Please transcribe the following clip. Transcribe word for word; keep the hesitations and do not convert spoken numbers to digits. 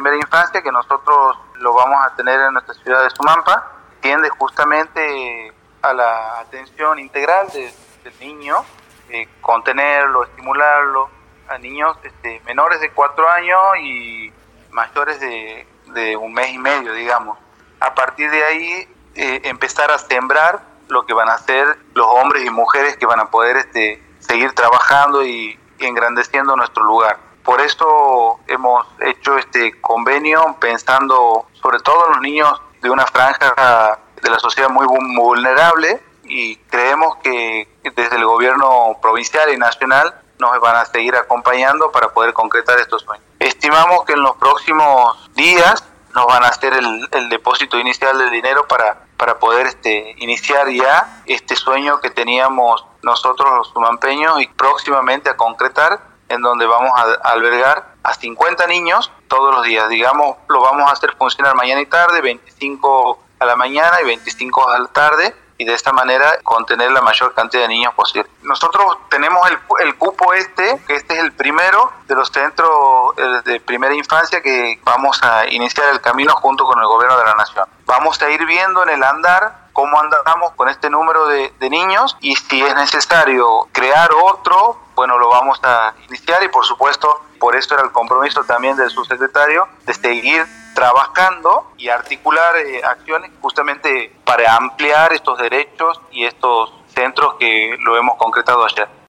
primera infancia, que nosotros lo vamos a tener en nuestra ciudad de Sumampa, tiende justamente a la atención integral de, del niño, eh, contenerlo, estimularlo, a niños este, menores de cuatro años y mayores de, de un mes y medio, digamos. A partir de ahí, eh, empezar a sembrar lo que van a ser los hombres y mujeres que van a poder este, seguir trabajando y, y engrandeciendo nuestro lugar. Por eso hemos hecho este convenio pensando sobre todo en los niños de una franja de la sociedad muy vulnerable, y creemos que desde el gobierno provincial y nacional nos van a seguir acompañando para poder concretar estos sueños. Estimamos que en los próximos días nos van a hacer el, el depósito inicial del dinero para, para poder este, iniciar ya este sueño que teníamos nosotros los sumampeños y próximamente a concretar, en donde vamos a, a albergar a cincuenta niños todos los días. Digamos, lo vamos a hacer funcionar mañana y tarde, veinticinco a la mañana y veinticinco a la tarde, y de esta manera contener la mayor cantidad de niños posible. Nosotros tenemos el, el cupo este, que este es el primero de los centros de primera infancia que vamos a iniciar el camino junto con el gobierno de la nación. Vamos a ir viendo en el andar cómo andamos con este número de, de niños, y si es necesario crear otro, bueno, lo vamos a iniciar, y por supuesto, por eso era el compromiso también del subsecretario de seguir trabajando y articular eh, acciones justamente para ampliar estos derechos y estos centros que lo hemos concretado ayer.